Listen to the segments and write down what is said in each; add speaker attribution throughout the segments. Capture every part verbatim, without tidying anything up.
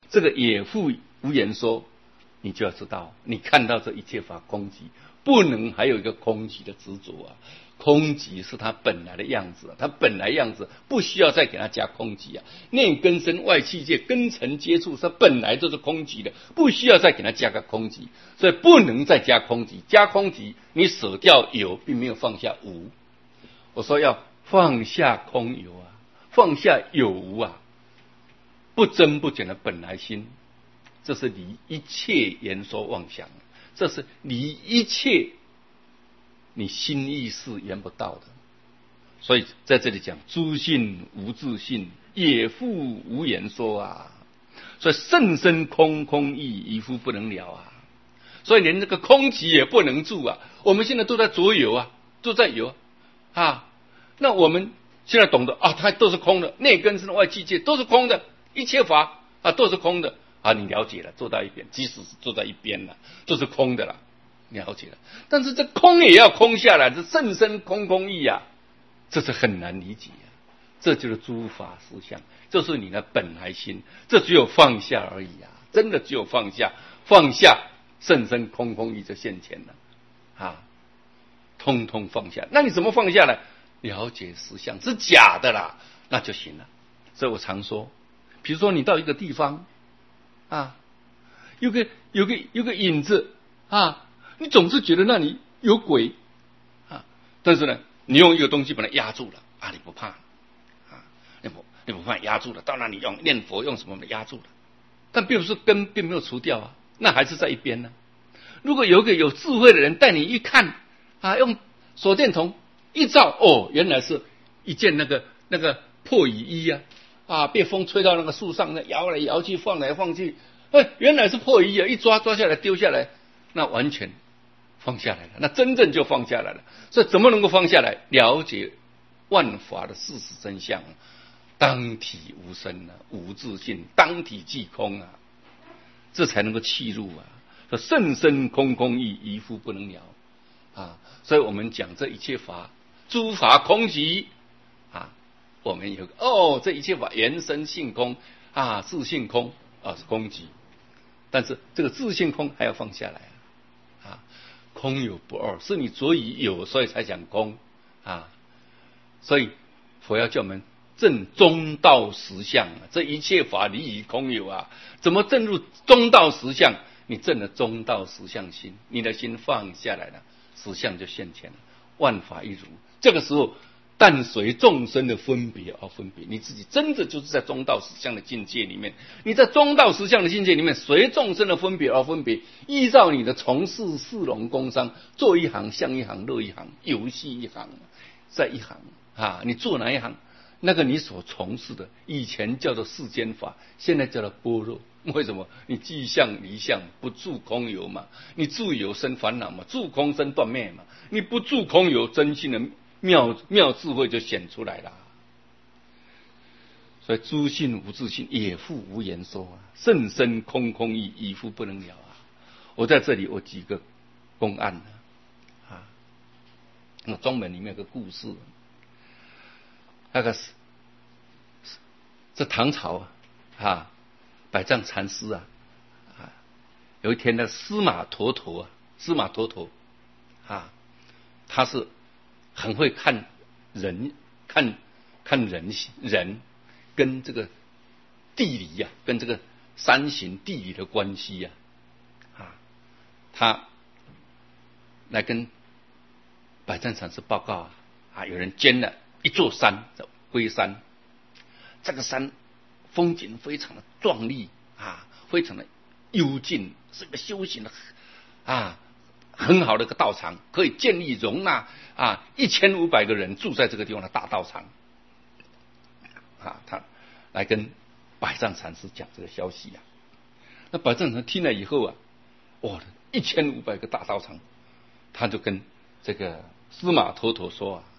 Speaker 1: 这个也复无言说，你就要知道，你看到这一切法空寂，不能还有一个空寂的执着啊。空寂是它本来的样子，它本来样子不需要再给它加空寂啊。内根身外气界根尘接触，它本来就是空寂的，不需要再给它加个空寂，所以不能再加空寂。加空寂，你舍掉有，并没有放下无。我说要放下空有啊，放下有无啊，不增不减的本来心，这是离一切言说妄想，这是离一切你心意识言不到的。所以在这里讲诸性无自性，也复无言说啊。所以甚深空空义，一复不能了啊。所以连这个空寂也不能住啊。我们现在都在着有啊，都在有啊。那我们现在懂得啊，它都是空的，内根身外气界都是空的，一切法啊都是空的啊。你了解了，坐在一边，即使是坐在一边了，都是空的了。了解了，但是这空也要空下来，这甚深空空义啊，这是很难理解啊。这就是诸法实相，这是你的本来心，这只有放下而已啊！真的只有放下，放下甚深空空义就现前了啊，通通放下。那你怎么放下来？了解实相是假的啦，那就行了。所以我常说，比如说你到一个地方啊，有个有个有个影子啊。你总是觉得那里有鬼啊，但是呢，你用一个东西把它压住了啊，你不怕啊，你不你不怕压住了，到那里用念佛用什么压住了，但并不是根并没有除掉啊，那还是在一边呢。如果有一个有智慧的人带你一看啊，用手电筒一照，哦，原来是一件那个那个破雨衣啊，啊，被风吹到那个树上，那摇来摇去，放来放去，哎，原来是破雨衣啊，一抓抓下来丢下来，那完全放下来了，那真正就放下来了。所以怎么能够放下来？了解万法的事实真相，当体无生啊，无自性，当体即空啊，这才能够契入啊。说甚深空空义，一复不能了啊。所以我们讲这一切法，诸法空寂啊，我们有哦，这一切法原生性空啊，自性空啊是空寂，但是这个自性空还要放下来啊。啊，空有不二，是你着以有，所以才讲空啊。所以佛要叫我们证中道实相啊，这一切法离于空有啊，怎么证入中道实相？你证了中道实相心，你的心放下来了，实相就现前了，万法一如。这个时候，但随众生的分别而分别，你自己真的就是在中道实相的境界里面。你在中道实相的境界里面，随众生的分别而分别，依照你的从事市容工商，做一行像一行，乐一行，游戏一行，在一行啊，你做哪一行？那个你所从事的，以前叫做世间法，现在叫做般若。为什么？你即相离相，不住空有嘛？你住有生烦恼嘛？住空生断灭嘛？你不住空有，真性的妙妙智慧就显出来了。所以诸性无自性，也复无言说啊，甚深空空义，一复不能了啊。我在这里我举个公案啊，那中文里面有个故事。那个是这唐朝啊，啊，百丈禅师啊，啊，有一天呢，司马陀陀啊，司马陀陀啊，他是很会看人，看看人人跟这个地理呀、啊，跟这个山形地理的关系呀、啊，啊，他来跟百丈禅师报告啊，啊，有人捐了一座山，龟山，这个山风景非常的壮丽啊，非常的幽静，是一个修行的啊很好的一个道场，可以建立容纳啊一千五百个人住在这个地方的大道场啊。他来跟百丈禅师讲这个消息啊，那百丈禅师听了以后啊，哇，一千五百个大道场，他就跟这个司马陀陀说啊。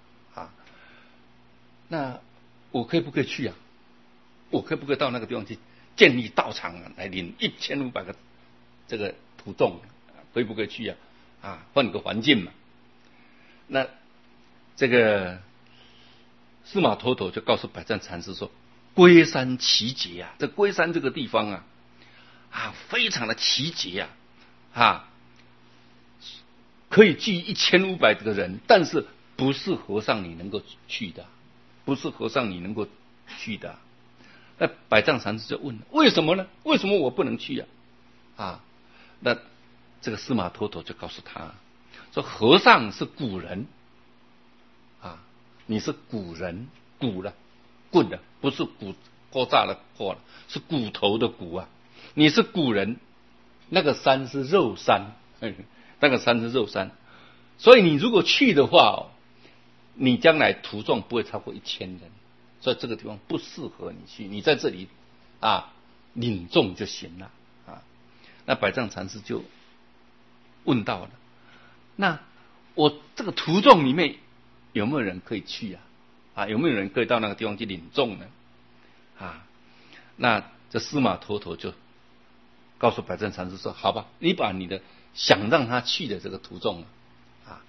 Speaker 1: 那我可以不可以去啊？我可以不可以到那个地方去建立道场啊，来领一千五百个这个徒众，可以不可以去啊？啊，换个环境嘛。那这个司马陀陀就告诉百丈禅师说：龟山奇杰啊，这龟山这个地方啊， 啊，非常的奇杰啊，啊，可以聚一千五百个人，但是不是和尚你能够去的，不是和尚你能够去的。那百丈禅师就问了，为什么呢？为什么我不能去呀？啊，那这个司马头头就告诉他说，和尚是古人啊，你是古人，骨了，棍的，不是骨锅炸了锅了，是骨头的骨啊。你是古人，那个山是肉山，那个山是肉山，所以你如果去的话哦，你将来徒众不会超过一千人，所以这个地方不适合你去，你在这里啊领众就行了啊。那百丈禅师就问到了，那我这个徒众里面有没有人可以去啊？啊，有没有人可以到那个地方去领众呢？啊，那这司马头头就告诉百丈禅师说：“好吧，你把你的想让他去的这个徒众啊，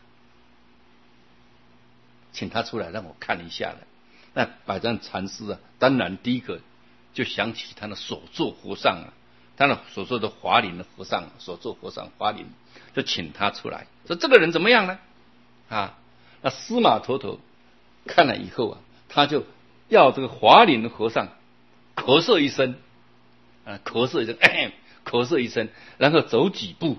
Speaker 1: 请他出来让我看一下了。”那百丈禅师啊，当然第一个就想起他的所作和尚啊，他的所做的华林的和尚，所作和尚华林，就请他出来，说这个人怎么样呢？啊，那司马头头看了以后啊，他就要这个华林的和尚咳嗽一声，啊，咳嗽一声，咳咳嗽一声，然后走几步，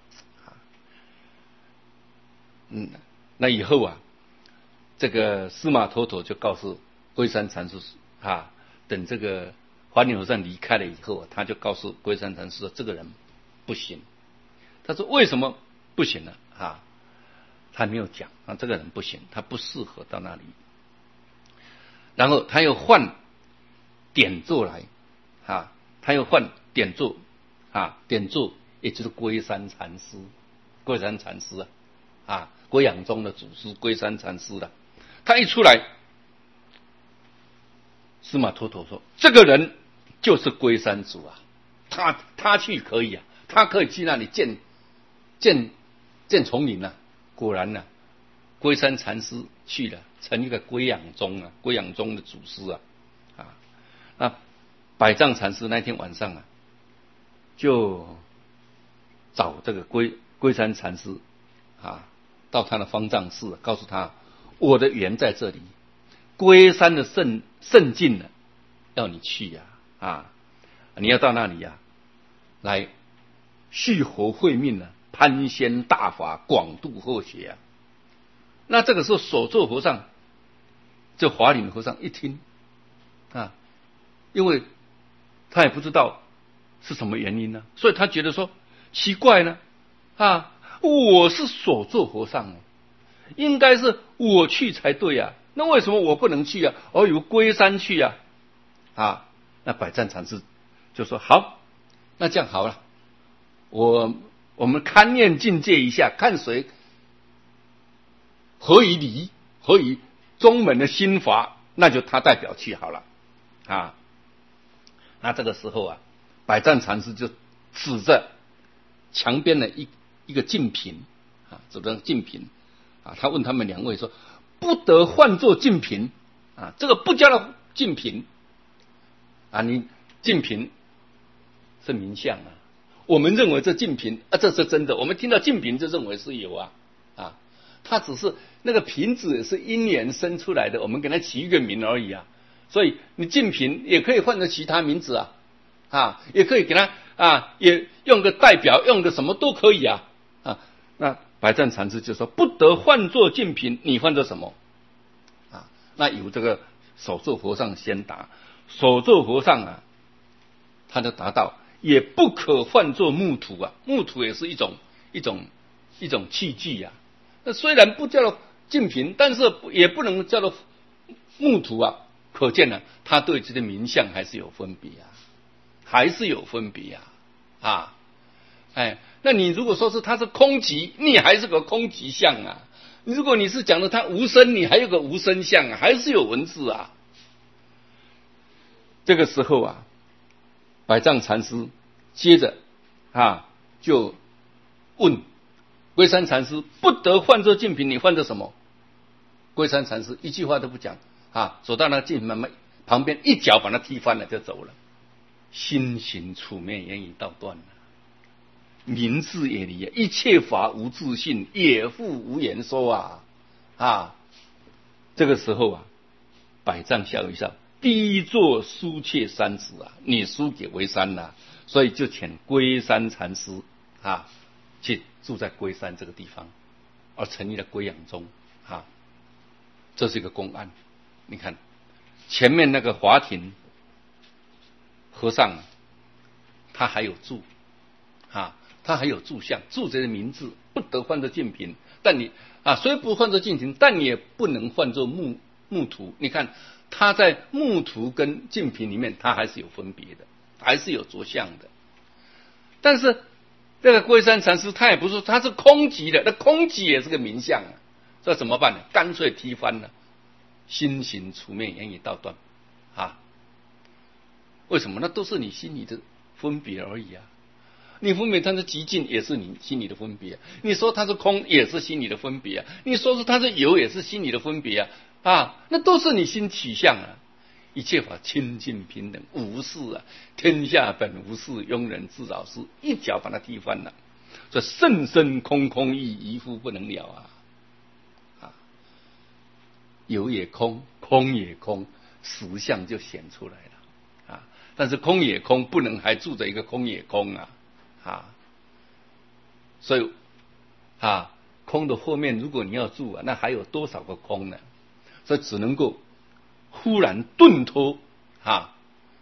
Speaker 1: 嗯，那以后啊，这个司马头头就告诉龟山禅师啊，等这个华林和尚离开了以后啊，他就告诉龟山禅师说，这个人不行。他说为什么不行呢？啊，他没有讲啊，这个人不行，他不适合到那里。然后他又换点座来啊，他又换点座啊，点座也就是龟山禅师，龟山禅师啊，啊，龟养宗的祖师龟山禅师的、啊，他一出来，司马头头说，这个人就是龟山主啊，他他去可以啊，他可以去那里见见见丛林啊。果然呢、啊，龟山禅师去了，成一个龟养宗啊，龟养宗的祖师啊，啊，那百丈禅师那天晚上啊，就找这个龟龟山禅师啊，到他的方丈室，告诉他我的缘在这里，龟山的圣圣境呢，要你去呀、啊，啊，你要到那里呀、啊，来续活慧命呢、啊。攀仙大法，广度后学啊！那这个时候，所作和尚，这华林和尚一听啊，因为他也不知道是什么原因呢，所以他觉得说奇怪呢啊，我是所作和尚啊，应该是我去才对啊，那为什么我不能去啊？而由龟山去啊？啊，那百丈禅师就说好，那这样好了，我。我们勘验境界一下，看谁合于理，合于宗门的心法，那就他代表去好了啊。那这个时候啊，百丈禅师就指着墙边的一一个净瓶啊，指着净瓶啊，他问他们两位说：“不得唤作净瓶啊，这个不叫做净瓶啊，你净瓶是名相啊。”我们认为这净瓶啊，这是真的。我们听到净瓶就认为是有啊啊，它只是那个瓶子是因缘生出来的，我们给它起一个名而已啊。所以你净瓶也可以换成其他名字啊啊，也可以给它啊，也用个代表，用个什么都可以啊啊。那百丈禅师就说不得换作净瓶，你换作什么啊？那由这个首座和尚先答，首座和尚啊，他就答到。也不可换作木土啊，木土也是一种一种一种器具啊。那虽然不叫做净瓶，但是也不能叫做木土啊。可见呢，他对这个名相还是有分别啊，还是有分别啊啊！哎，那你如果说是它是空寂，你还是个空寂相啊。如果你是讲的它无声，你还有个无声相啊，还是有文字啊。这个时候啊。百丈禅师接着啊就问龟山禅师：“不得换作净瓶，你换作什么？”龟山禅师一句话都不讲啊，走到那个净瓶旁边，一脚把他踢翻了就走了心行处灭，言语道断啊，明智也离啊，一切法无自性，也复无言说啊啊！这个时候啊，百丈笑一笑，第一座输却三子啊，你输给龟山了、啊，所以就请龟山禅师啊去住在龟山这个地方，而成立了龟养宗啊。这是一个公案，你看前面那个华亭和尚，他还有住啊，他还有住相，住这个名字不得换作净瓶，但你啊，虽不换作净瓶，但你也不能换作木木图。你看他在木图跟净瓶里面，他还是有分别的，还是有着相的。但是这个龟山禅师他也不是，他是空寂的，那空寂也是个名相啊。这怎么办呢？干脆踢翻了，心行处灭，言语道断啊！为什么？那都是你心里的分别而已啊！你分别它是极尽，也是你心里的分别；你说它是空，也是心里的分别；你说是它是有，也是心里的分别啊！啊，那都是你心取向啊！一切法清净平等，无事啊！天下本无事，庸人自扰事，一脚把它踢翻了。这甚深空空义，一复不能了啊！有也空，空也空，实相就显出来了啊！但是空也空，不能还住着一个空也空啊啊！所以啊，空的后面，如果你要住啊，那还有多少个空呢？所以只能够忽然顿脱啊，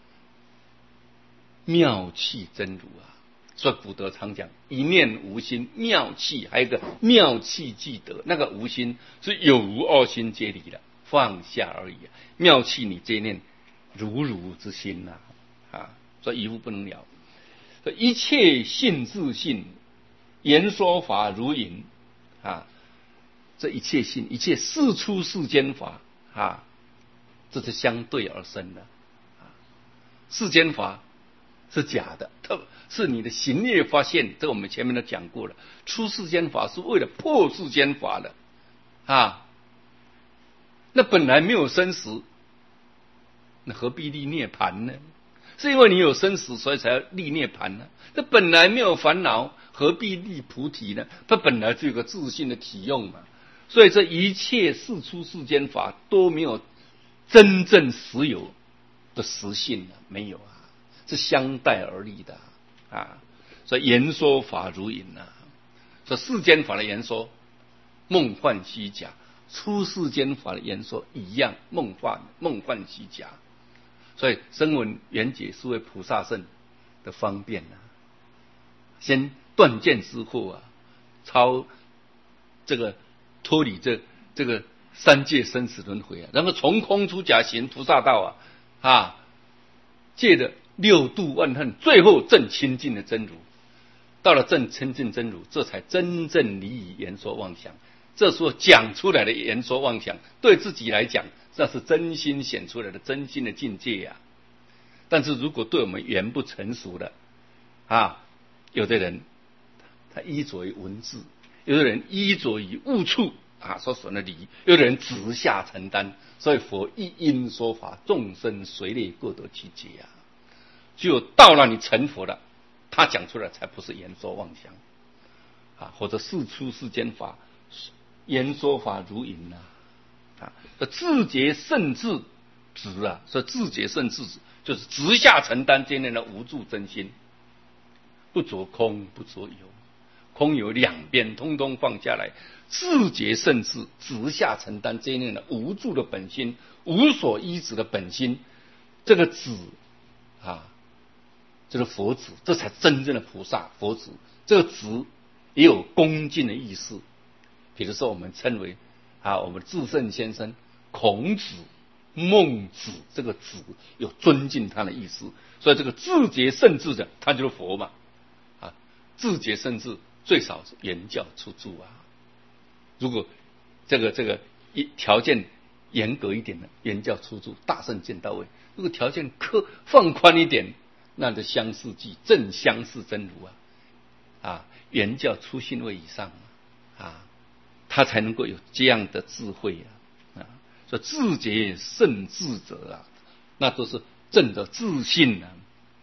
Speaker 1: 妙气真如啊！所以古德常讲一念无心，妙气，还有一个妙气即得，那个无心是有无二心皆离了，放下而已啊。妙气你这一念如如之心呐 啊, 啊，所以一物不能了。所以一切性自性，言说法如影啊，这一切性，一切事出世间法啊，这是相对而生的啊。世间法是假的，特是你的行业发现，这我们前面都讲过了。出世间法是为了破世间法的啊，那本来没有生死，那何必立涅盘呢？是因为你有生死，所以才要立涅盘呢。这本来没有烦恼，何必立菩提呢？它本来就有个自性的体用嘛。所以这一切事出世间法都没有真正实有的实性啊，没有啊，是相待而立的啊。所以言说法如影啊，说世间法的言说梦幻虚假，出世间法的言说一样梦幻梦幻虚假。所以声闻缘觉是为菩萨圣的方便啊，先断见之后啊，超这个脱离这这个三界生死轮回啊，然后从空出假行菩萨道啊啊，借着六度万恨，最后证清净的真如。到了证清净真如，这才真正离于言说妄想。这时候讲出来的言说妄想，对自己来讲，那是真心显出来的真心的境界呀、啊。但是如果对我们言不成熟的啊，有的人他依着于文字，有的人依着于悟处啊所损的理，有的人直下承担。所以佛一因说法，众生随类各得其解啊。只有到了你成佛了，他讲出来才不是言说妄想啊，或者事出世间法，言说法如影啊啊，自觉甚至直啊，所以自觉甚至直就是直下承担这样的无住真心，不着空不着有，空有两边通通放下来，自觉甚至直下承担这样的无住的本心，无所依止的本心，这个止啊，这是佛子，这才真正的菩萨佛子。这个子也有恭敬的意思，比如说我们称为啊，我们至圣先生孔子、孟子，这个子有尊敬他的意思，所以这个自觉甚至的，他就是佛嘛啊，自觉甚至最少是言教出住啊。如果这个这个一条件严格一点的，言教出住，大圣见到位；如果条件苛放宽一点，那就相似即正相似真如啊啊，言教出信位以上啊，他才能够有这样的智慧啊啊，所以自觉甚至者啊，那都是正的自信啊。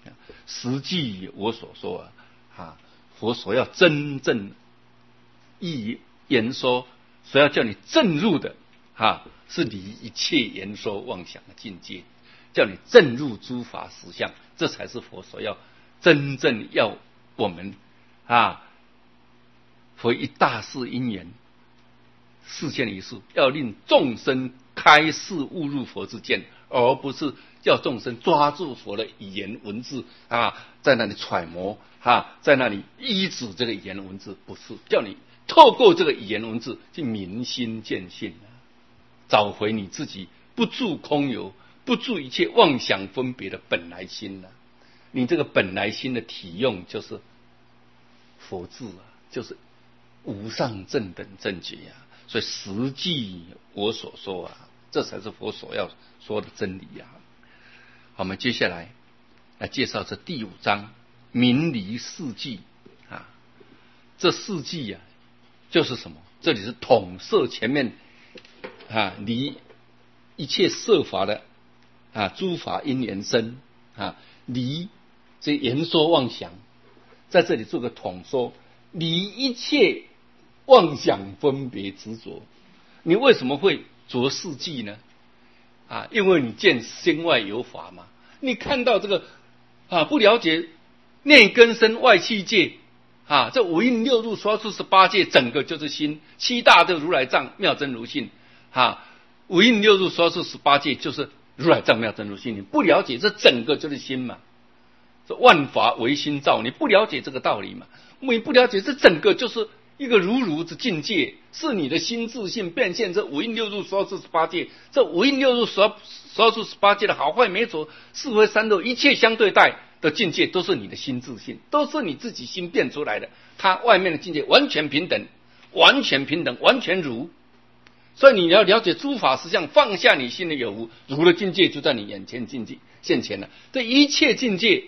Speaker 1: 实际我所说啊，啊，佛所要真正意言说，所要叫你证入的啊，是离一切言说妄想的境界，叫你证入诸法实相，这才是佛所要真正要我们啊，佛一大事因缘示现一事，要令众生开示悟入佛之见，而不是叫众生抓住佛的语言文字啊，在那里揣摩啊，在那里依止这个语言文字，不是叫你透过这个语言文字去明心见性，找回你自己不住空有、不住一切妄想分别的本来心啊。你这个本来心的体用就是佛智啊，就是无上正等正觉啊。所以实际我所说啊，这才是佛所要说的真理啊。好，我们接下来来介绍这第五章明离四际啊。这四际啊，就是什么？这里是统摄前面啊，离一切色法的啊，诸法因缘生啊，离这言说妄想，在这里做个统说，离一切妄想分别执着。你为什么会着四际呢？啊，因为你见身外有法嘛，你看到这个啊，不了解内根身外气界啊，这五蕴六入说出十八界，整个就是心，七大的如来藏妙真如性啊，五蕴六入说出十八界就是如来藏妙真如性，你不了解这整个就是心嘛，这万法唯心造，你不了解这个道理嘛，你不了解这整个就是一个如如之境界，是你的心自性变现这五蕴六入所出十八界，这五蕴六入所所出十八界的好坏美丑是非三恶一切相对待的境界，都是你的心自性，都是你自己心变出来的。它外面的境界完全平等，完全平等，完全如。所以你要了解诸法实相，放下你心的有无，如的境界就在你眼前境界现前了。这一切境界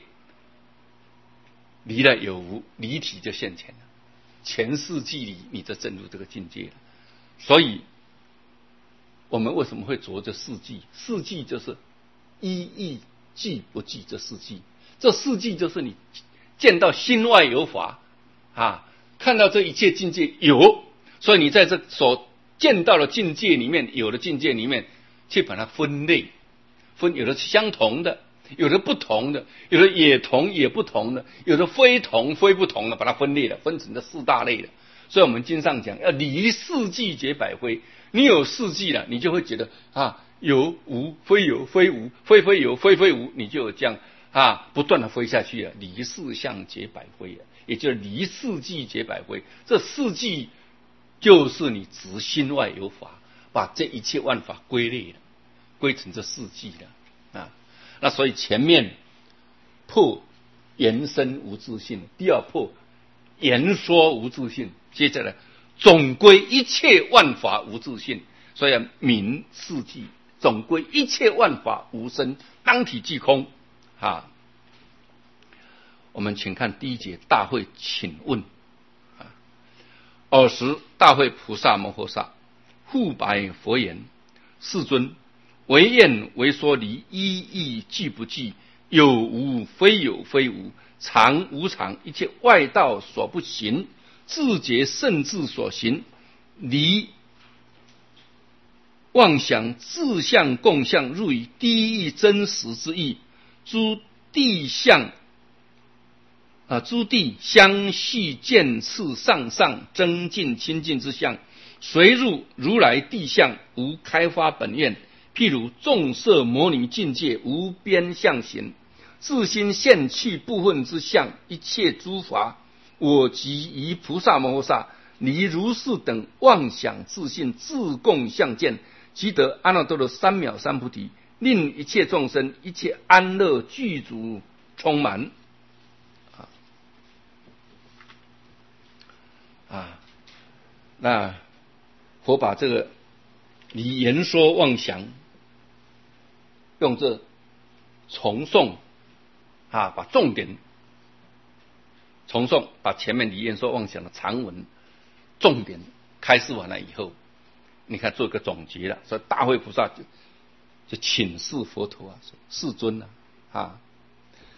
Speaker 1: 离了有无，离体就现前了。前世纪里，你就证入这个境界了。所以，我们为什么会着这四季？四季就是一意记不记这四季，这四季就是你见到心外有法啊，看到这一切境界有，所以你在这所见到的境界里面，有的境界里面，去把它分类，分有的是相同的。有的不同的，有的也同也不同的，有的非同非不同的，把它分裂了，分成这四大类的。所以我们经上讲要离四季结百非，你有四季了，你就会觉得啊，有无非有非无，非非有非非无，你就有这样啊不断的飞下去了，离四相结百非啊，也就是离四季结百非。这四季就是你执心外有法，把这一切万法归类了，归成这四季了啊。那所以前面破言身无自性，第二破言说无自性，接着呢总归一切万法无自性，所以明四季总归一切万法无生，当体即空啊。我们请看第一节大会请问啊，尔时大会菩萨摩诃萨复白佛言：世尊，唯愿为说离一意即不即，有无非有非无，常无常，一切外道所不行，自觉圣智所行，离妄想自相共相，入于第一真实之意。诸地相啊，诸地相续渐次上上增进清净之相，随入如来地相，无开发本愿。譬如众色摩尼境界无边相行，自心现去部分之相，一切诸法我即于菩萨摩诃萨离如是等妄想自性自共相见，即得阿耨多罗三藐三菩提，令一切众生一切安乐具足充满。啊，啊那佛把这个离言说妄想用这重诵啊，把重点重诵，把前面离言说妄想的长文重点开示完了以后，你看做一个总结了。所以大会菩萨就就请示佛陀啊，说世尊啊，啊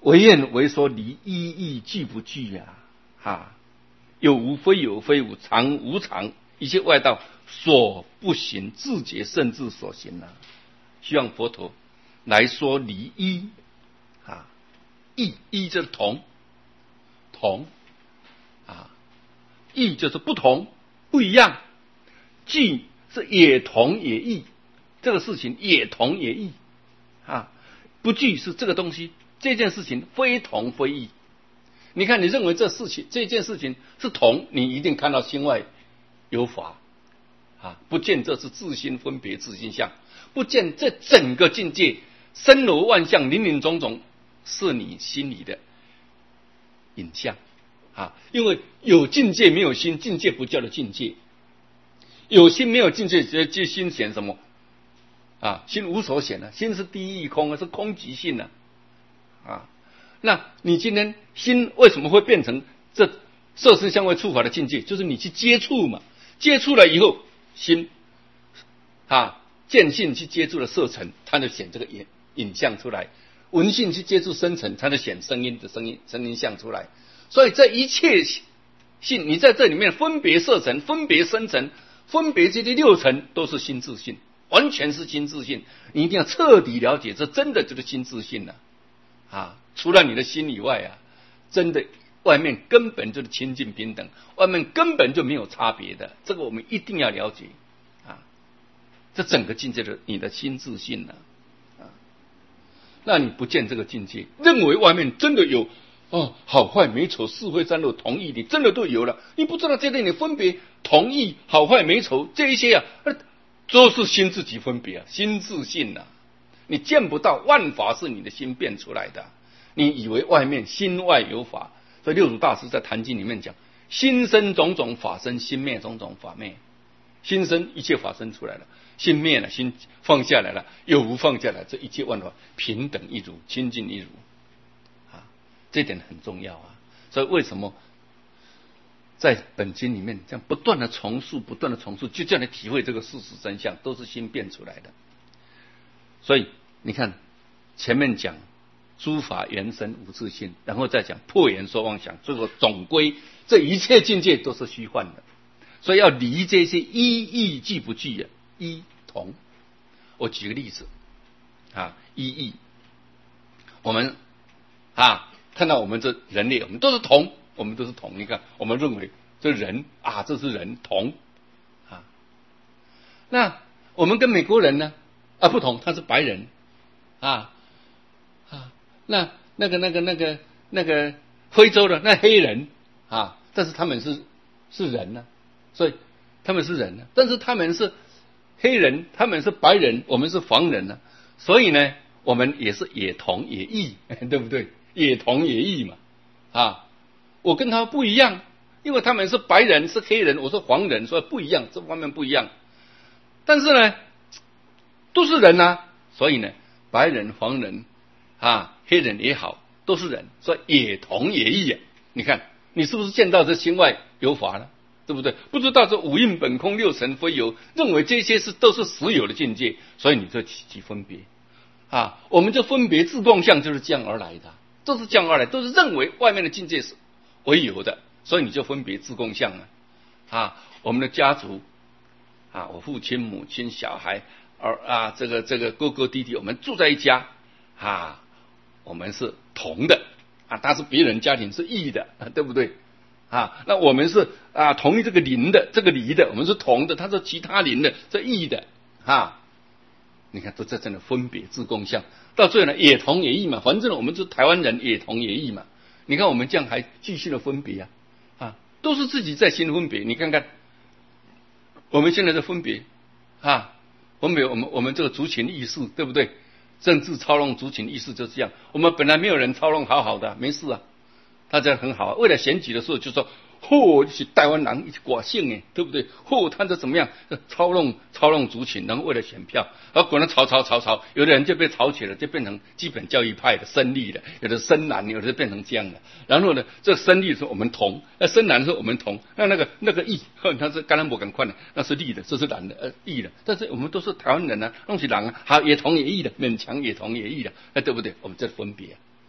Speaker 1: 唯愿为说离一义具不具呀、啊？哈，有无非有，非无常无常，一切外道所不行，自觉甚至所行啊。希望佛陀来说离一啊，异异就是同同啊，异就是不同不一样，具是也同也异，这个事情也同也异啊，不具是这个东西。这件事情非同非异，你看，你认为这事情这件事情是同，你一定看到心外有法啊，不见这是自心分别自心相，不见这整个境界森罗万象林林总总是你心里的影像啊，因为有境界没有心，境界不叫做境界；有心没有境界，就就心显什么啊？心无所显啊，心是第一义空啊，是空即性啊。啊，那你今天心为什么会变成这色身香味触法的境界？就是你去接触嘛，接触了以后，心啊见性去接触了色尘，它就显这个影影像出来；闻性去接触声尘，它就显声音的声音声音像出来。所以这一切性，你在这里面分别色尘、分别声尘、分别这些六尘，都是心自性，完全是心自性。你一定要彻底了解，这真的就是心自性了。啊，除了你的心以外啊，真的外面根本就是清净平等，外面根本就没有差别的，这个我们一定要了解啊。这整个境界的你的心自性呢、啊，啊，那你不见这个境界，认为外面真的有哦好坏美丑是非善恶同义，你真的都有了，你不知道这里你分别同义好坏美丑这一些啊，都是心自己分别啊，心自性啊。你见不到万法是你的心变出来的，你以为外面心外有法，所以六祖大师在《坛经》里面讲：心生种种法生，心灭种种法灭。心生一切法生出来了，心灭了，心放下来了，有无放下来，这一切万法平等一如，清净一如啊，这点很重要啊。所以为什么在本经里面这样不断的重述，不断的重述，就叫你体会这个事实真相，都是心变出来的。所以你看前面讲诸法原生无自性，然后再讲破言说妄想，最后总归这一切境界都是虚幻的。所以要离这些一义具不具啊？一同。我举个例子啊，一义，我们啊看到我们这人类，我们都是同，我们都是同。你看，我们认为这人啊，这是人同啊。那我们跟美国人呢？啊，不同，他是白人，啊啊，那那个那个那个那个非洲的那黑人啊，但是他们是是人呢、啊，所以他们是人呢、啊，但是他们是黑人，他们是白人，我们是黄人呢、啊，所以呢，我们也是也同也异，对不对？也同也异嘛，啊，我跟他不一样，因为他们是白人是黑人，我是黄人，所以不一样，这方面不一样，但是呢。都是人啊，所以呢，白人、黄人啊、黑人也好，都是人，所以也同也异啊。你看，你是不是见到这心外有法了？对不对？不知道这五蕴本空、六尘非有，认为这些是都是实有的境界，所以你就起起分别啊。我们这分别自共相就是这样而来的，都是这样而来，都是认为外面的境界是为有的，所以你就分别自共相了啊。我们的家族啊，我父亲、母亲、小孩。而啊，这个这个哥哥弟弟，我们住在一家啊，我们是同的啊，他是别人家庭是异的，对不对啊？那我们是啊同意这个邻的，这个离的，我们是同的，他是其他邻的，这异的啊。你看，都在这里分别自共相，到最后呢，也同也异嘛，反正我们是台湾人，也同也异嘛。你看我们这样还继续的分别啊，啊，都是自己在心分别。你看看我们现在的分别啊。我们有我们我们这个族群意识，对不对？政治操弄族群意识就是这样。我们本来没有人操弄，好好的，没事啊，大家很好。为了选举的时候就说，嚯、哦，是台湾人一起寡姓哎，对不对？嚯、哦，他这怎么样操弄操弄族群，然后为了选票，而果然吵吵吵吵，有的人就被吵起了，就变成基本教育派的深绿的，有的深蓝，有的变成这样的。然后呢，这深绿是我们同，那深蓝是我们同，那那个那个异，他是甘蓝博赶快的，那是绿的，这是蓝的，呃异的。但是我们都是台湾人啊，弄起蓝啊，好也同也异的，勉强也同也异的，哎，对不对？我们这分别、啊。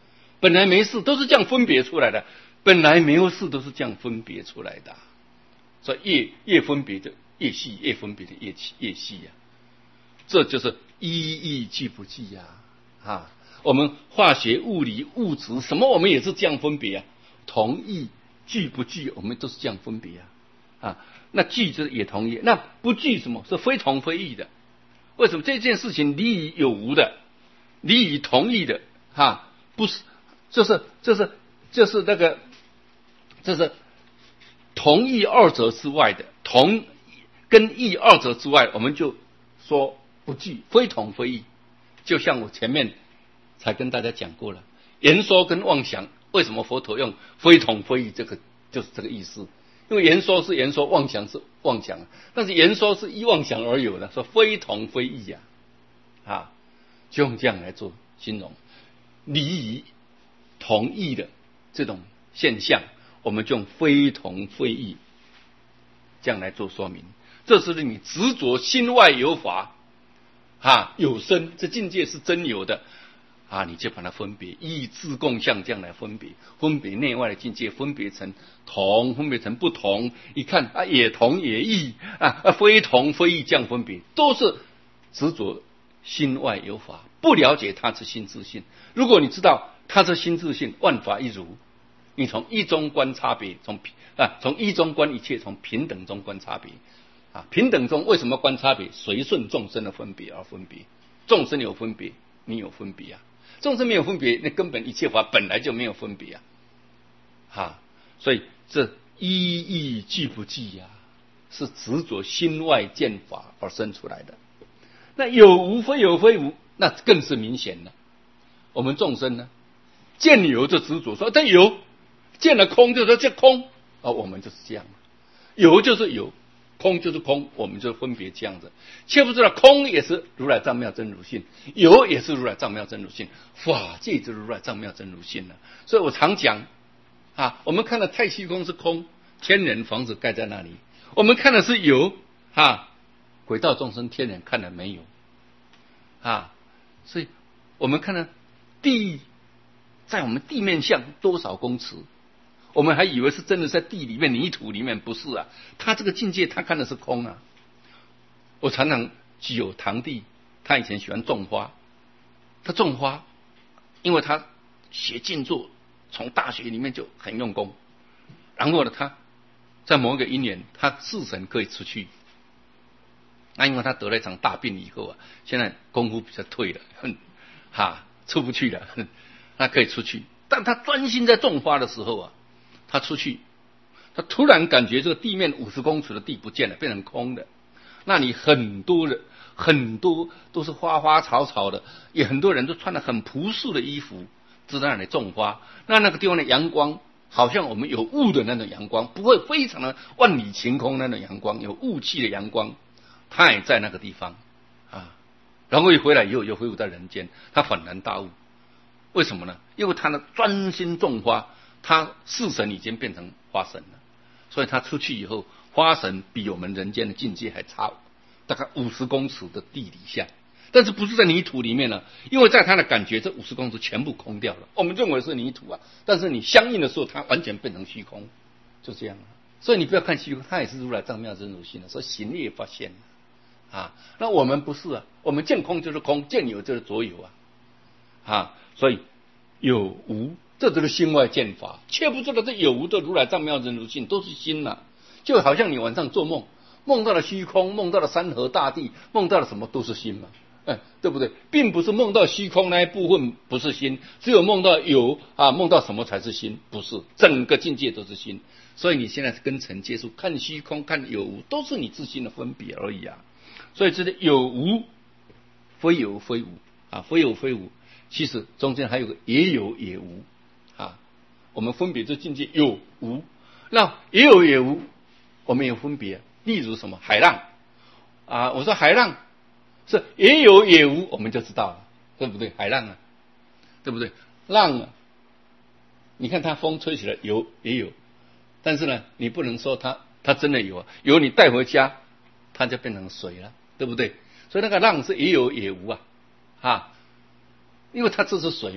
Speaker 1: 本来没事，都是这样分别出来的。本来没有事，都是这样分别出来的。所以越越分别的越细，越分别的越越细呀、啊。这就是一义俱不俱呀！啊，我们化学、物理、物质什么，我们也是这样分别啊。同义俱不俱，我们都是这样分别啊。啊，那俱就是也同义，那不俱什么？是非同非异的。为什么这件事情离于有无的，离于同义的？哈、啊，不是，就是就是就是那个，就是同义二者之外的，同跟义二者之外，我们就说不俱，非同非异。就像我前面才跟大家讲过了，言说跟妄想，为什么佛陀用非同非异？这个就是这个意思。因为言说是言说，妄想是妄想，但是言说是依妄想而有的，说非同非异呀、啊，啊，就用这样来做形容，离于同义的这种现象，我们就用非同非异这样来做说明。这是你执着心外有法，啊，有生，这境界是真有的。啊，你就把它分别，依自共相这样来分别，分别内外的境界，分别成同，分别成不同。一看啊，也同也异啊，非同非异，这样分别，都是执着心外有法，不了解它是心自性。如果你知道它是心自性，万法一如，你从一中观差别，从啊从一中观一切，从平等中观差别啊。平等中为什么观差别？随顺众生的分别而分别，众生有分别，你有分别啊。众生没有分别，那根本一切法本来就没有分别啊！哈，所以这一义俱不俱呀，是执着心外见法而生出来的。那有无非有非无，那更是明显了。我们众生呢，见有就执着说这有，见了空就说这空，而我们就是这样，有就是有，空就是空，我们就分别这样子，却不知道空也是如来藏妙真如性，有也是如来藏妙真如性，法界就是如来藏妙真如性了。所以我常讲啊，我们看的太虚空是空，天人房子盖在那里；我们看的是有啊，鬼道众生天人看的没有啊，所以我们看的地在我们地面上多少公尺。我们还以为是真的在地里面泥土里面，不是啊，他这个境界他看的是空啊。我常常举有堂弟，他以前喜欢种花，他种花因为他学静坐，从大学里面就很用功，然后呢他在某一个因缘他自神可以出去，那因为他得了一场大病以后啊，现在功夫比较退了，哼，哈出不去了，哼，他可以出去，但他专心在种花的时候啊，他出去，他突然感觉这个地面五十公尺的地不见了，变成空的。那里很多人，很多都是花花草草的，也很多人都穿了很朴素的衣服，就在那里种花。那那个地方的阳光，好像我们有雾的那种阳光，不会非常的万里晴空那种阳光，有雾气的阳光，他也在那个地方啊。然后一回来以后又恢复到人间，他恍然大悟，为什么呢？因为他呢专心种花。他四神已经变成花神了，所以他出去以后，花神比我们人间的境界还差，大概五十公尺的地底下，但是不是在泥土里面呢？因为在他的感觉，这五十公尺全部空掉了。我们认为是泥土啊，但是你相应的时候，它完全变成虚空，就这样了。所以你不要看虚空，它也是如来藏妙真如性的，所以行业发现啊。那我们不是啊，我们见空就是空，见有就是左有啊，啊，所以有无。这都是心外见法，却不知道这有无的如来藏妙真如性都是心呐、啊。就好像你晚上做梦，梦到了虚空，梦到了山河大地，梦到了什么都是心嘛，哎，对不对？并不是梦到虚空那一部分不是心，只有梦到有啊，梦到什么才是心？不是，整个境界都是心。所以你现在跟尘接触，看虚空，看有无，都是你自心的分别而已啊。所以这里有无，非有非无啊，非有非无，其实中间还有个也有也无。啊，我们分别这境界有无，那也有也无，我们有分别。例如什么海浪啊，我说海浪是也有也无，我们就知道了，对不对？海浪啊，对不对？浪啊，你看它风吹起来有也有，但是呢，你不能说它它真的有啊，有你带回家，它就变成水了，对不对？所以那个浪是也有也无啊，啊，因为它这是水嘛。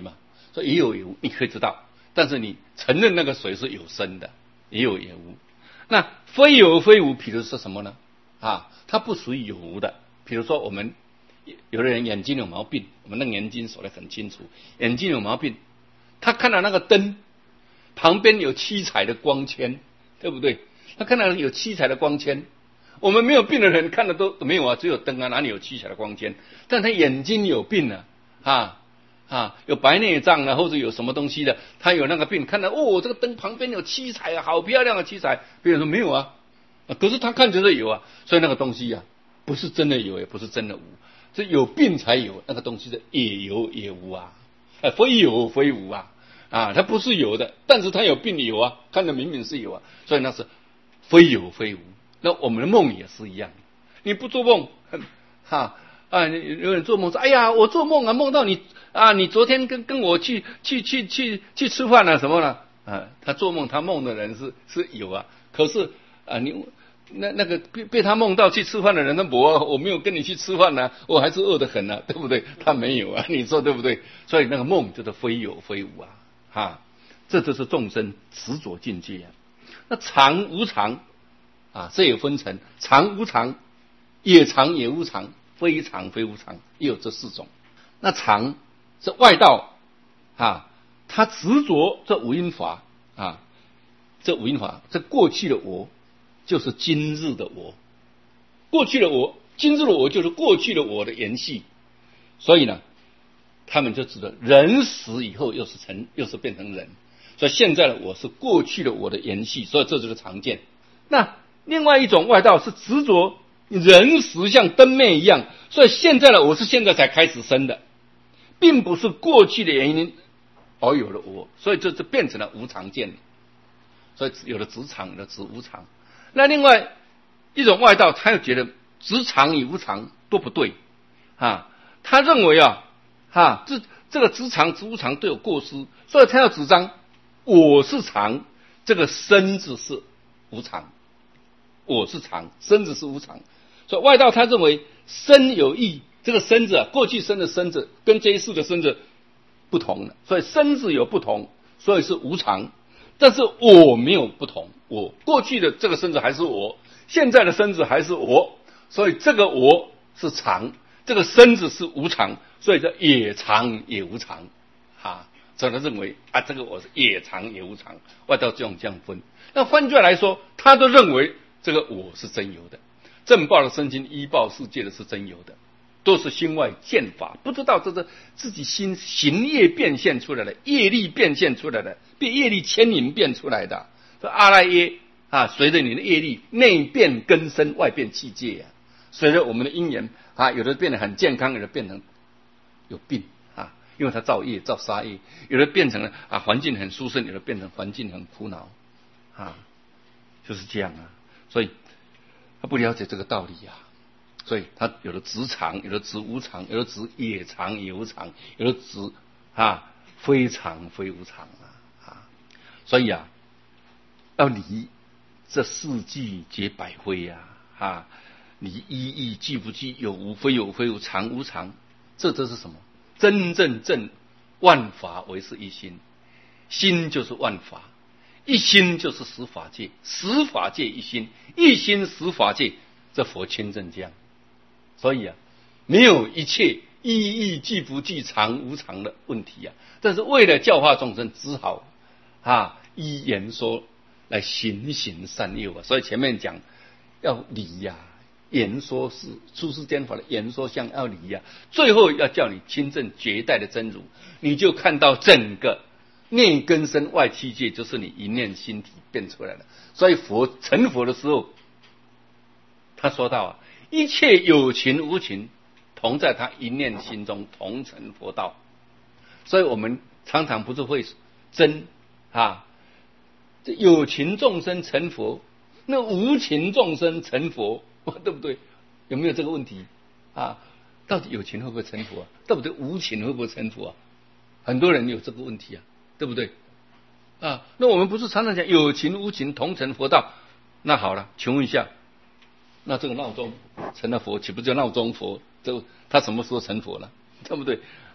Speaker 1: 所以也有也无，你可以知道，但是你承认那个水是有生的，也有也无。那非有非无，比如是什么呢？啊，它不属于有无的。比如说我们有的人眼睛有毛病，我们那个眼睛说得很清楚，眼睛有毛病，他看到那个灯旁边有七彩的光圈，对不对？他看到有七彩的光圈，我们没有病的人看的都没有啊，只有灯啊，哪里有七彩的光圈？但他眼睛有病啊，啊啊，有白内障啊，或者有什么东西的，他有那个病，看到哦，这个灯旁边有七彩啊，好漂亮的七彩，别人说没有啊，可是他看觉得有啊，所以那个东西啊，不是真的有，也不是真的无，这有病才有，那个东西的也有也无啊，啊，非有非无啊，啊，它不是有的，但是它有病有啊，看着明明是有啊，所以那是非有非无。那我们的梦也是一样，你不做梦，哈啊，有人做梦说，哎呀，我做梦啊，梦到你啊，你昨天跟跟我去去去去去吃饭了什么了啊？他做梦，他梦的人是是有啊，可是啊，你那那个被被他梦到去吃饭的人，那我我没有跟你去吃饭呢、啊，我还是饿得很啊，对不对？他没有啊，你说对不对？所以那个梦就是非有非无啊，哈，这就是众生执着境界啊。那常无常。啊，这也分成常无常，也常也无常，非常非无常，也有这四种。那常是外道啊，他执着这五因法啊，这五因法，这过去的我就是今日的我，过去的我，今日的我就是过去的我的延续，所以呢，他们就知道人死以后又是成，又是变成人，所以现在的我是过去的我的延续，所以这就是常见。那另外一种外道是执着人死像灯灭一样，所以现在的我是现在才开始生的，并不是过去的原因而有了我，所以这就变成了无常见。所以有了执常，有了执无常。那另外一种外道，他又觉得执常与无常都不对啊，他认为啊，哈，这这个执常执无常都有过失，所以他要主张我是常，这个身子是无常。我是常，身子是无常，所以外道他认为身有义，这个身子啊，过去生的身子跟这一世的身子不同了，所以身子有不同，所以是无常。但是我没有不同，我过去的这个身子还是我，现在的身子还是我，所以这个我是常，这个身子是无常，所以叫也常也无常啊。所以他认为啊，这个我是也常也无常，外道这样这样分。那换句话来说，他都认为这个我是真有的，正报的身心依报世界的是真有的，都是心外见法，不知道这是自己心行业变现出来的，业力变现出来的，被业力牵引变出来的。这阿赖耶啊，随着你的业力内变根深，外变气界啊，随着我们的因缘啊，有的变得很健康，有的变成有病啊，因为它造业造杀业，有的变成了啊环境很舒适，有的变成环境很苦恼啊，就是这样啊。所以他不了解这个道理啊，所以他有的执常，有的执无常，有的执也常也无常，有的执啊非常非无常啊啊，所以啊要离这四季皆百非呀啊，你一意记不记，有无非有非无常无常，这都是什么？真正正万法唯是一心，心就是万法。一心就是十法界，十法界一心，一心十法界，这佛亲证这样。所以啊，没有一切意义记不记常无常的问题啊。但是为了教化众生，只好啊依言说来行行善诱啊。所以前面讲要离呀、啊，言说是出世间法的言说相要离呀、啊，最后要叫你亲证绝代的真如，你就看到整个内根身外七界，就是你一念心体变出来的。所以佛成佛的时候，他说到啊，一切有情无情同在他一念心中，同成佛道。所以我们常常不是会争啊，这有情众生成佛，那无情众生成佛，对不对？有没有这个问题啊？到底有情会不会成佛啊？对不对？无情会不会成佛啊？很多人有这个问题啊。对不对啊？那我们不是常常讲有情无情同成佛道？那好了，请问一下，那这个闹钟成了佛，岂不就闹钟佛？这他什么时候成佛了？对不对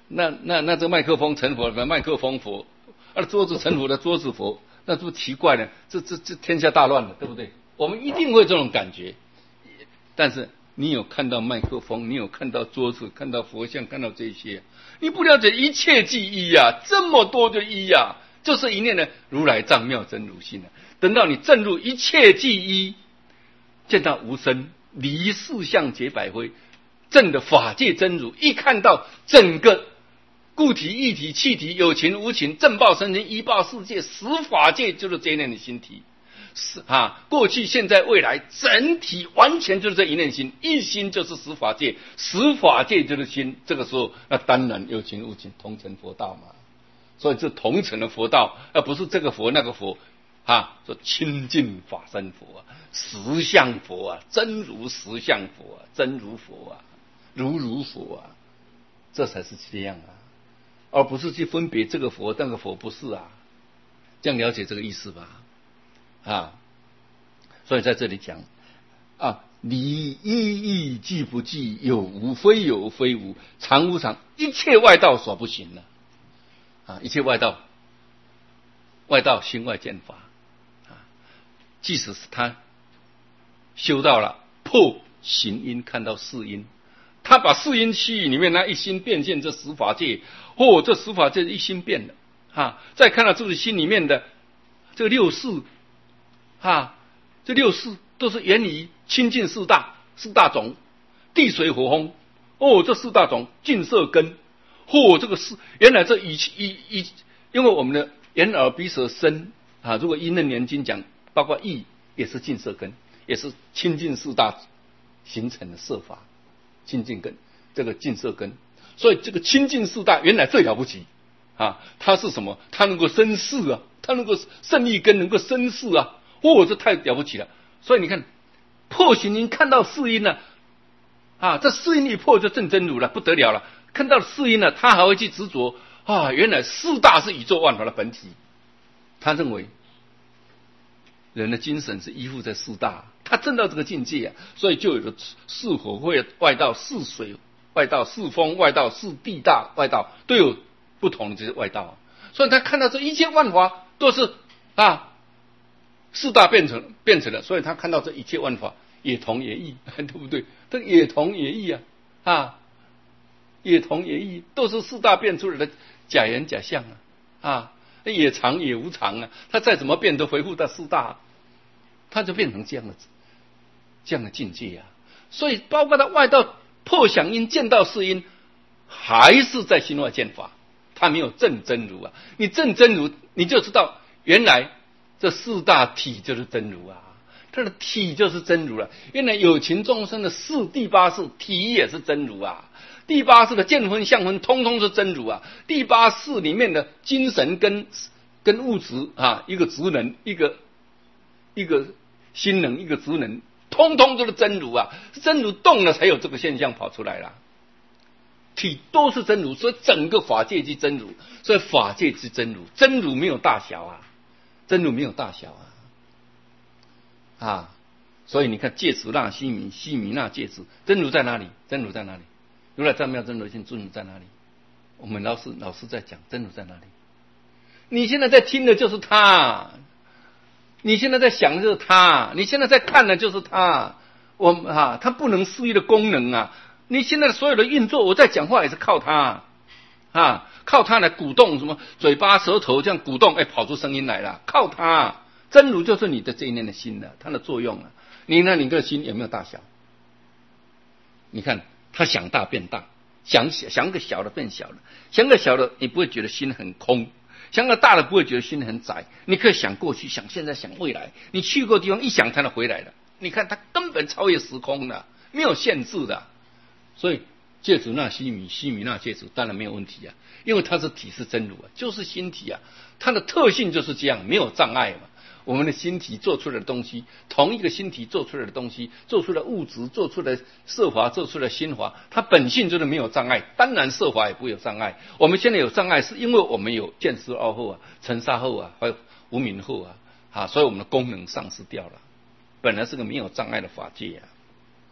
Speaker 1: 那那那这个麦克风成佛的麦克风佛，啊桌子成佛的桌子佛，那是不是奇怪呢？这这这天下大乱了，对不对？我们一定会这种感觉。但是你有看到麦克风，你有看到桌子，看到佛像，看到这些，你不了解一切即一呀、啊，这么多的一呀、啊，就是一念的如来藏妙真如心啊。等到你证入一切即一，见到无生，离四相解百灰，证的法界真如，一看到整个固体、液体、气体、有情无情、正报生成、依报世界、十法界，就是这一念的心体。是啊，过去、现在、未来，整体完全就是这一念心，一心就是十法界，十法界就是心。这个时候，那当然有情无情同成佛道嘛。所以这同成的佛道，而不是这个佛那个佛啊，说清净法身佛啊，实相佛啊，真如实相佛啊，真如佛啊，如如佛啊，这才是这样啊，而不是去分别这个佛那个佛，不是啊。这样了解这个意思吧？啊，所以在这里讲啊，离意义即不即，有无非有，非无，常无常，一切外道所不行了啊！一切外道，外道心外见法啊，即使是他修到了破行因，看到四因，他把四因区域里面那一心变现这十法界，哦，这十法界一心变了啊！再看到自己心里面的这六识。啊，这六识都是源于清净四大四大种，地水火风。哦，这四大种净色根。哦，这个是原来这以以以，因为我们的眼耳鼻舌身啊，如果依楞严经讲，包括意也是净色根，也是清净四大形成的色法，清净根，这个净色根。所以这个清净四大原来最了不起啊，它是什么？它能够生事啊，它能够胜利根能够生事啊。哦，这太了不起了！所以你看，破行因看到四因了啊，这四因一破就证真如了，不得了了。看到四因了，他还会去执着啊，原来四大是宇宙万法的本体。他认为人的精神是依附在四大，他证到这个境界啊，所以就有了四火会外道、四水外道、四风外道、四地大外道，都有不同的这些外道。所以他看到这一切万法都是啊。四大变成变成了，所以他看到这一切万法也同也异，对不对？这也同也异啊，啊，也同也异，都是四大变出来的假言假象啊，啊，也常也无常啊，他再怎么变都回复到四大，他就变成这样的这样的境界啊。所以包括他外道破想因见到四因，还是在心外见法，他没有证真如啊。你证真如，你就知道原来。这四大体就是真如啊，它的体就是真如了。原来有情众生的四第八识体也是真如啊，第八识的见分相分通通是真如啊。第八识里面的精神跟跟物质啊，一个职能，一个一个心能，一个职能，通通都是真如啊。真如动了才有这个现象跑出来了，体都是真如，所以整个法界即真如，所以法界即真如，真如没有大小啊。真如没有大小啊，啊，所以你看戒指那西弥，西弥那戒指，真如在哪里？真如在哪里？如来藏妙真如性真如在哪里？我们老师老师在讲真如在哪里？你现在在听的就是他，你现在在想的就是他，你现在在看的就是他，我啊，他不能思议的功能啊，你现在的所有的运作，我在讲话也是靠他啊。靠它来鼓动什么嘴巴舌头这样鼓动，哎，跑出声音来了。靠它，真如就是你的这一念的心了，它的作用啊。你那你的心有没有大小？你看，它想大变大，想想个小的变小了，想个小的你不会觉得心很空，想个大的不会觉得心很窄。你可以想过去，想现在，想未来。你去过的地方一想才能回来的。你看它根本超越时空的，没有限制的，所以。戒指那西弥，西弥那戒指，当然没有问题啊，因为它是体是真如啊，就是心体啊，它的特性就是这样，没有障碍嘛。我们的心体做出来的东西，同一个心体做出来的东西，做出来物质，做出来色法，做出来心法，它本性就是没有障碍，当然色法也不会有障碍。我们现在有障碍，是因为我们有见思二后啊、尘沙后啊，还有无明后啊，啊，所以我们的功能丧失掉了。本来是个没有障碍的法界啊。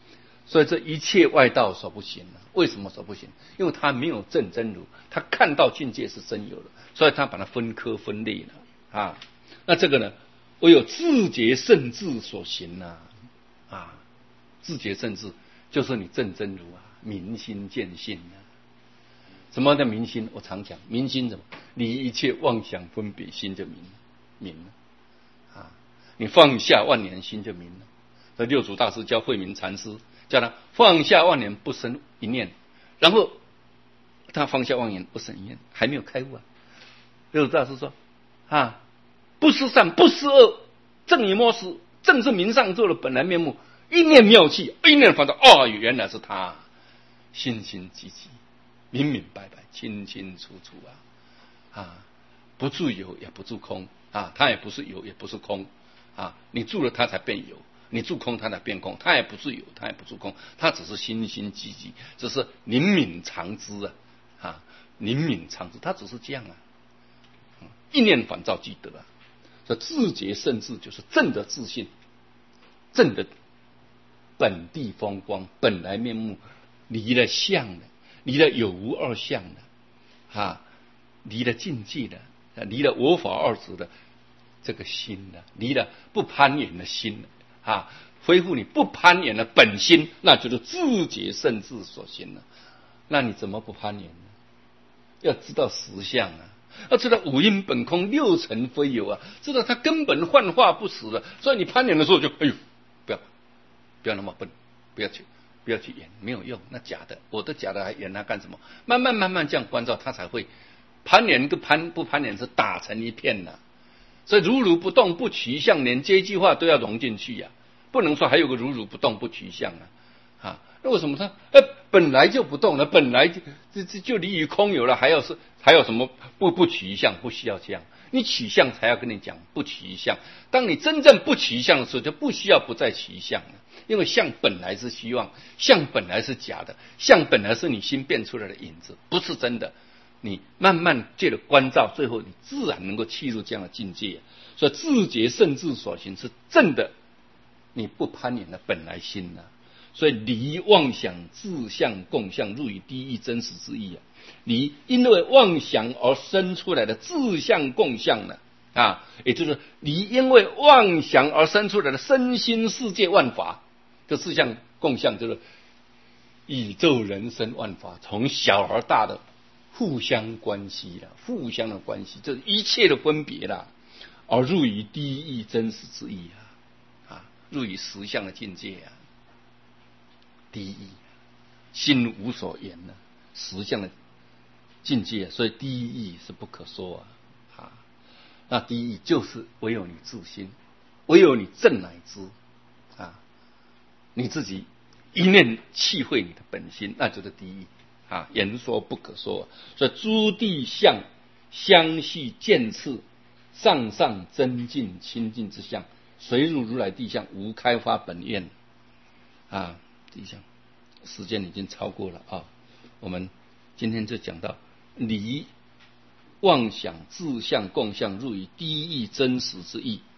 Speaker 1: 所以这一切外道所不行了。为什么说不行？因为他没有证真如，他看到境界是真有的，所以他把它分科分类了啊。那这个呢，唯有自觉圣智所行啊啊，自觉圣智就是你证真如啊，明心见性啊。什么叫明心？我常讲，明心什么？离一切妄想分别心就明了，明了啊！你放下万年心就明了。这六祖大师教慧明禅师，叫他放下万年不生一念，然后他放下万年不生一念，还没有开悟啊。六祖大师说啊，不思善，不思恶，正以莫思，正是明上座的本来面目。一念妙气，一念反照，哦，原来是他，心心积积。明明白白，清清楚楚啊！啊，不住有也不住空啊，它也不是有也不是空啊，你住了它才变有，你住空它才变空，它也不是有，它也不是空，它只是心心积积，只是灵敏常知啊啊，灵敏常知，它只是这样啊，一念反照即得啊，所以自觉圣智就是正的自信，正的本地风光，本来面目，离了相的。离了有无二相的啊，离了境界的，离了我法二执的这个心的，离了不攀缘的心的啊，恢复你不攀缘的本心，那就是自觉圣智所行了。那你怎么不攀缘呢？要知道实相啊，要知道五阴本空，六尘非有啊，知道它根本幻化不实的。所以你攀缘的时候就哎呦，不要不要那么笨，不要去。不要去演，没有用，那假的，我的假的还演它干什么？慢慢慢慢这样关照，它才会攀缘跟攀不攀缘是打成一片的。所以如如不动不取相，连这句话都要融进去呀、啊，不能说还有个如如不动不取相啊啊！那为什么它呃本来就不动了，本来就就就离于空有了，还要是还有什么不不取相？不需要这样，你取相才要跟你讲不取相。当你真正不取相的时候，就不需要不再取相了。因为相本来是虚妄，相本来是假的，相本来是你心变出来的影子，不是真的。你慢慢借着关照，最后你自然能够契入这样的境界。所以自觉圣智所行是正的，你不攀缘的本来心啊。所以离妄想自相共相，入于第一真实之意啊。离因为妄想而生出来的自相共相呢啊，也就是离因为妄想而生出来的身心世界万法。这自相共相就是宇宙人生万法，从小而大的互相关系了，互相的关系，就是一切的分别了，而入于第一义真实之意啊，啊，入于实相的境界啊，第一义心无所言呢、啊，实相的境界，所以第一义是不可说啊，啊，那第一义就是唯有你自心，唯有你正乃知啊。你自己一念契会你的本心，那就是第一啊，言说不可说。所以诸地相相续渐次，上上增进清净之相，随入如来地相，无开发本愿啊。地相时间已经超过了啊，我们今天就讲到离妄想自相共相，入于第一义真实之意。